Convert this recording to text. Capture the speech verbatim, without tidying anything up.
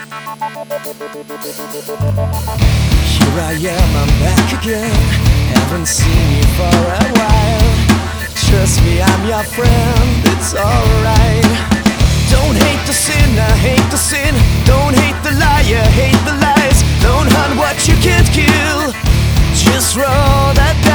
Here I am, I'm back again. Haven't seen you for a while. Trust me, I'm your friend, it's alright. Don't hate the sin, I hate the sin. Don't hate the liar, hate the lies. Don't hunt what you can't kill. Just roll that